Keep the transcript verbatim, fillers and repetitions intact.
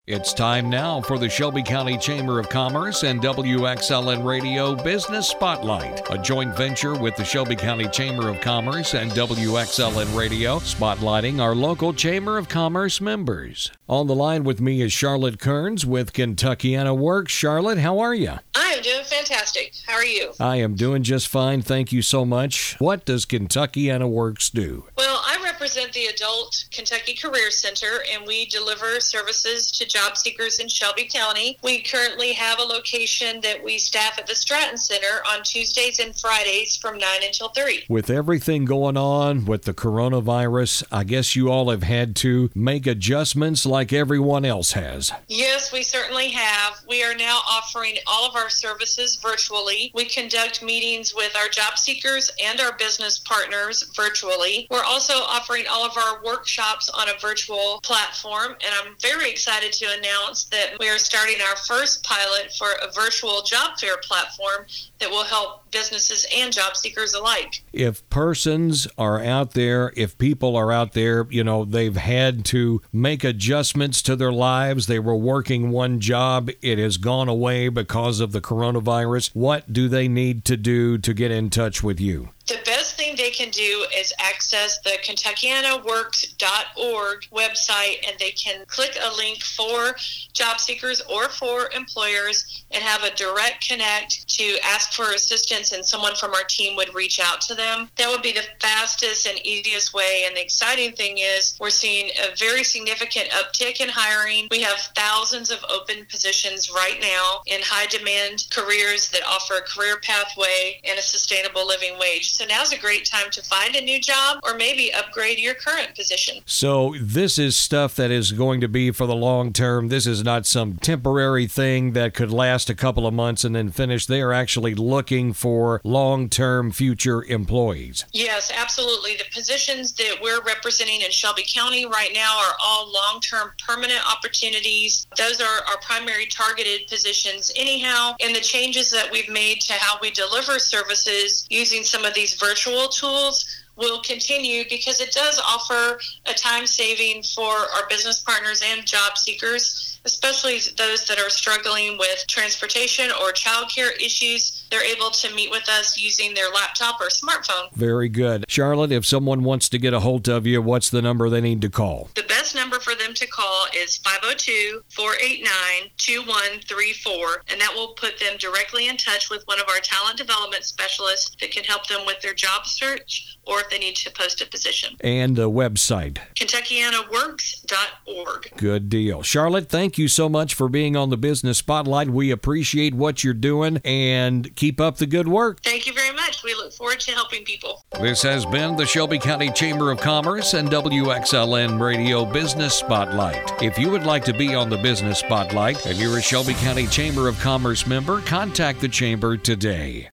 It's time now for the Shelby County Chamber of Commerce and W X L N Radio Business Spotlight, a joint venture with the Shelby County Chamber of Commerce and W X L N Radio, spotlighting our local Chamber of Commerce members. On the line with me is Charlotte Kearns with Kentuckiana Works. Charlotte, how are you? I am doing fantastic. How are you? I am doing just fine. Thank you so much. What does Kentuckiana Works do? Well, I represent the Adult Kentucky Career Center, and we deliver services to job seekers in Shelby County. We currently have a location that we staff at the Stratton Center on Tuesdays and Fridays from nine until three. With everything going on with the coronavirus, I guess you all have had to make adjustments like everyone else has. Yes, we certainly have. We are now offering all of our services virtually. We conduct meetings with our job seekers and our business partners virtually. We're also offering all of our workshops on a virtual platform, and I'm very excited to announce that we are starting our first pilot for a virtual job fair platform that will help businesses and job seekers alike. If persons are out there, if people are out there, you know, they've had to make adjustments to their lives, they were working one job, it has gone away because of the coronavirus, what do they need to do to get in touch with you? The best thing they can do is access the Kentuckiana Works dot org website, and they can click a link for job seekers or for employers and have a direct connect to ask for assistance, and someone from our team would reach out to them. That would be the fastest and easiest way. And the exciting thing is we're seeing a very significant uptick in hiring. We have thousands of open positions right now in high demand careers that offer a career pathway and a sustainable living wage. So now's a great time to find a new job or maybe upgrade your current position. So this is stuff that is going to be for the long term. This is not some temporary thing that could last a couple of months and then finish. They are actually looking for long-term future employees. Yes, absolutely. The positions that we're representing in Shelby County right now are all long-term permanent opportunities. Those are our primary targeted positions anyhow. And the changes that we've made to how we deliver services using some of these virtual tools will continue because it does offer a time saving for our business partners and job seekers, especially those that are struggling with transportation or childcare issues. They're able to meet with us using their laptop or smartphone. Very good. Charlotte, if someone wants to get a hold of you, what's the number they need to call? The best number for them to call is five oh two, four eight nine, two one three four, and that will put them directly in touch with one of our talent development specialists that can help them with their job search or if they need to post a position. And a website? Kentuckiana Works dot org. Good deal. Charlotte, thank you so much for being on the Business Spotlight. We appreciate what you're doing, and keep up the good work. Thank you very much. We look forward to helping people. This has been the Shelby County Chamber of Commerce and W X L N Radio Business Spotlight. If you would like to be on the Business Spotlight and you're a Shelby County Chamber of Commerce member, contact the Chamber today.